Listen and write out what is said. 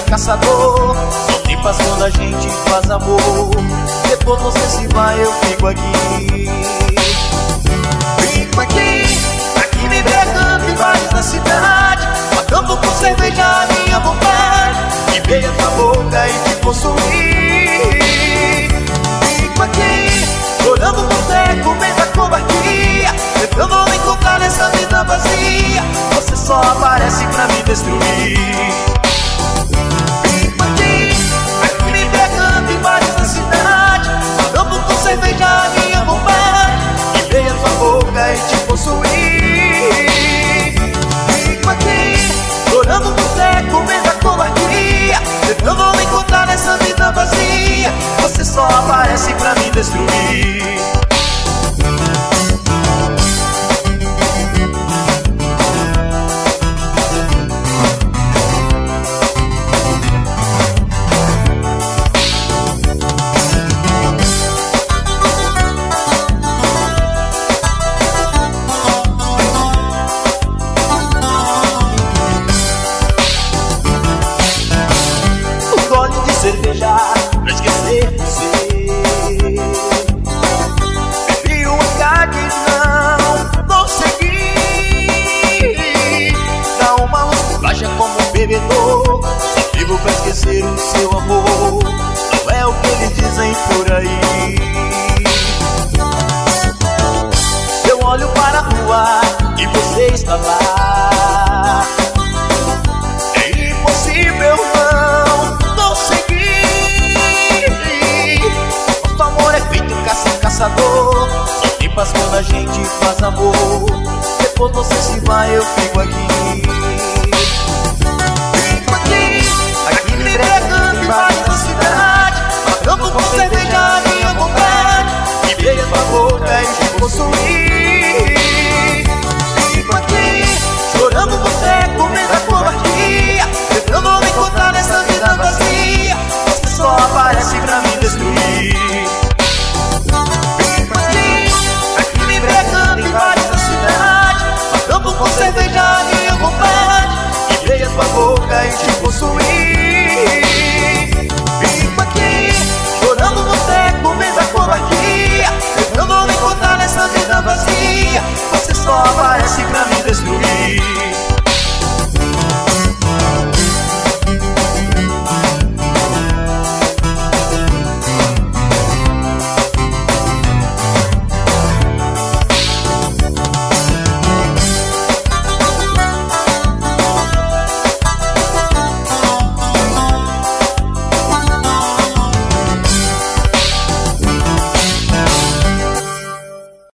caçador. Só tem paz quando a gente faz amor. Depois você se vai, eu fico aqui. Fico aqui me pegando em bares da cidade, matando com cerveja a minha vontade, e beijar tua boca e te possuir. Fico aqui, chorando no boteco, meio da covardia, tentando encontrar nessa vida vazia. Você só aparece pra me destruir. Fico aqui me pegando em bares da cidade, matando com cerveja a minha vontade, e beijar tua boca e te possuir. Fico aqui, chorando no boteco, meio da covardia, tentando encontrar nessa vida vazia. Você só aparece pra me destruir. Cerveja pra esquecer você. Bebi uma tarde e não consegui. Dá uma baixa como um bebedor. Só vivo pra esquecer o seu amor. Não é o que eles dizem por aí. Eu olho para a rua e você está lá. É impossível não seguir. Nosso amor é feito caça-caçador. Só tem paz quando a gente faz amor. Depois você se vai, eu fico aqui.